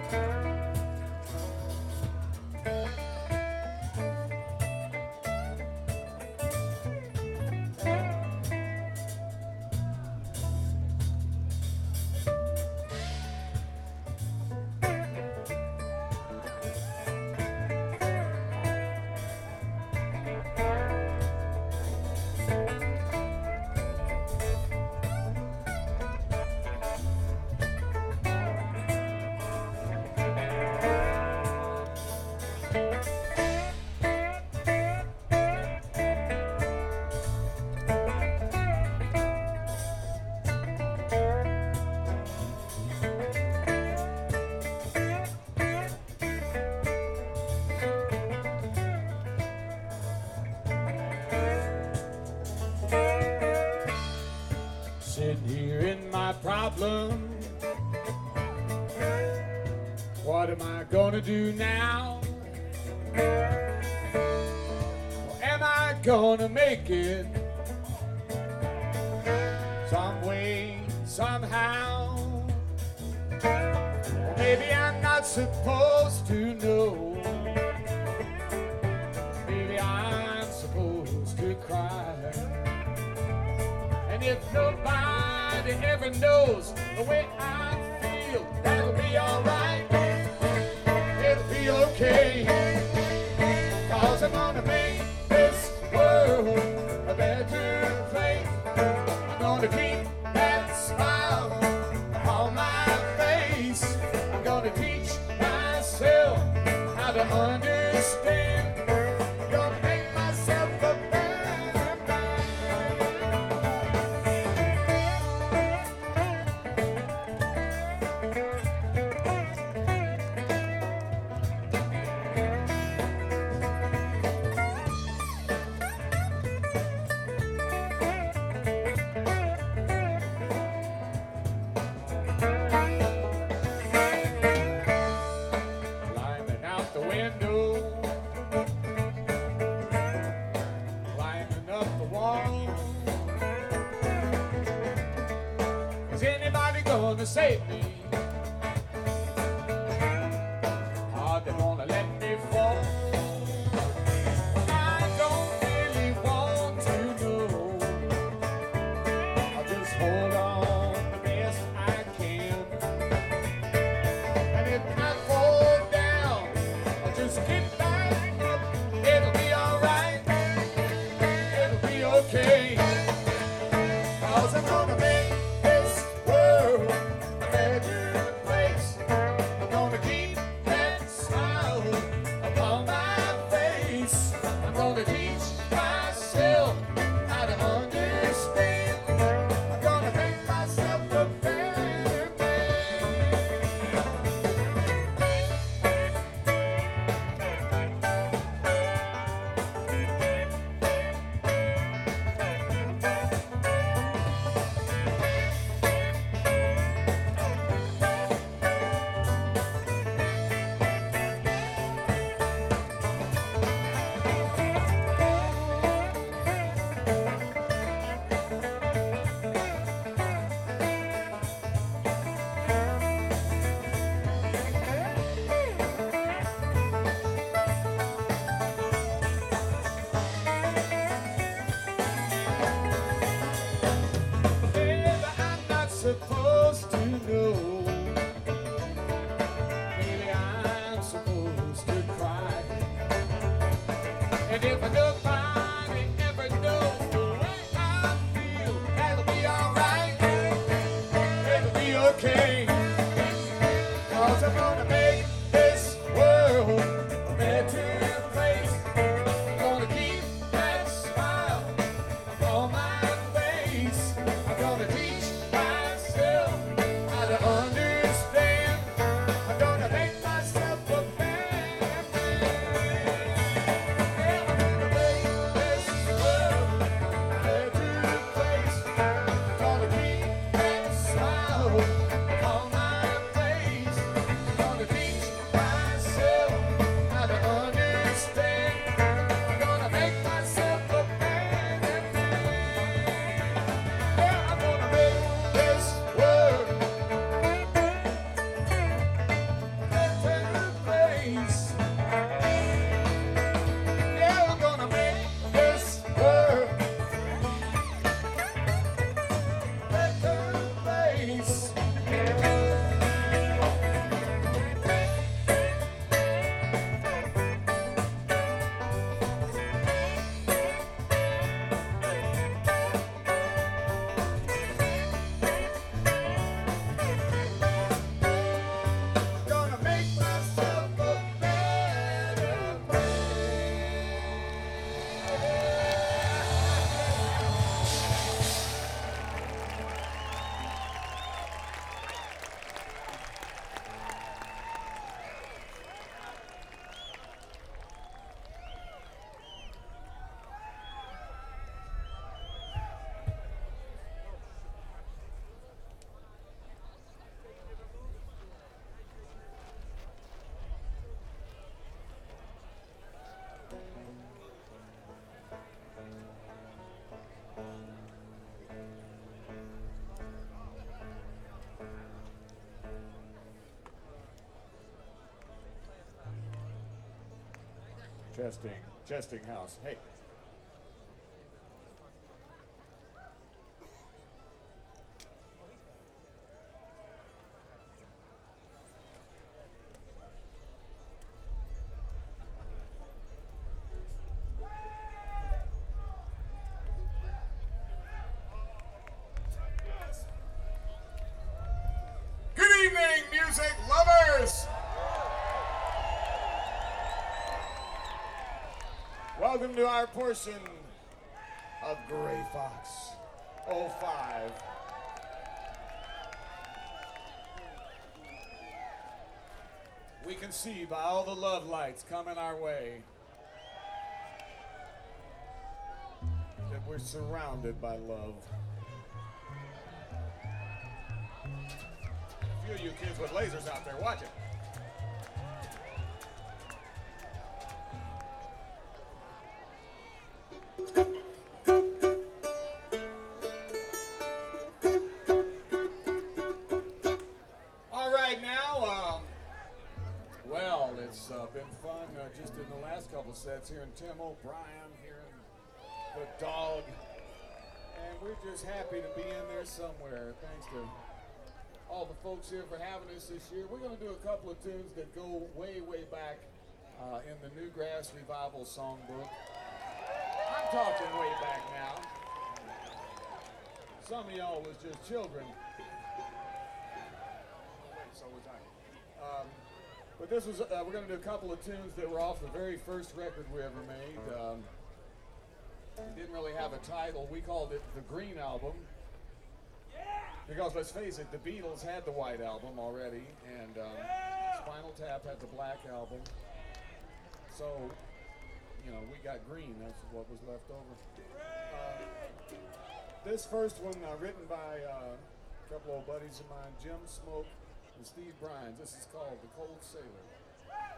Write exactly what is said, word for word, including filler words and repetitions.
Sitting here in my problem. What am I gonna do now? Am I gonna make it some way, somehow? Maybe I'm not supposed to know. Maybe I'm supposed to cry. And if nobody ever knows the way I feel, that'll be alright. It'll be okay. 'Cause I'm gonna make this world a better place. I'm gonna keep that smile on my face. I'm gonna teach myself how to understand. I'm gonna make myself a better man. Climbing out the window, climbing up the wall. Is anybody gonna save me? Are they gonna let me fall? I don't really want to know. I'll just hold on the best I can. And if I fall down, I'll just get back up. It'll be alright. It'll be okay. 'Cause I'm gonna make this world a better place. I'm gonna keep that smile upon my face. I'm gonna teach myself how to understand. I'm gonna make myself a better man. Maybe I'm not supposed to know. Maybe I'm supposed to cry. And if nobody ever knows the way I feel, that'll be alright. It'll be okay. 'Cause I'm gonna make this world a better place. I'm gonna keep that smile on my face. I'm gonna teach myself how to understand. I'm gonna make myself a better man. Yeah, I'm gonna make this world a better place. I'm gonna keep that smile on my face. I'm gonna teach myself how to understand. I'm gonna make myself a better man. Yeah, I'm gonna make this world Testing, testing house. Hey. Good evening, music lovers! Welcome to our portion of Gray Fox oh five. We can see by all the love lights coming our way that we're surrounded by love. A few of you kids with lasers out there, watch it. All right, now, um, well, it's uh, been fun uh, just in the last couple sets here in Tim O'Brien, here in the Dog, and we're just happy to be in there somewhere. Thanks to all the folks here for having us this year. We're going to do a couple of tunes that go way, way back uh, in the Newgrass Revival Songbook. I'm talking way back now. Some of y'all was just children. So was I. Um, but this was, uh, we're going to do a couple of tunes that were off the very first record we ever made. Um, we didn't really have a title. We called it The Green Album. Because let's face it, the Beatles had the White Album already, and um, Spinal Tap had the Black Album. So, you know, we got green. That's what was left over. Uh, this first one, uh, written by uh, a couple old buddies of mine, Jim Smoke and Steve Bryans. This is called The Cold Sailor.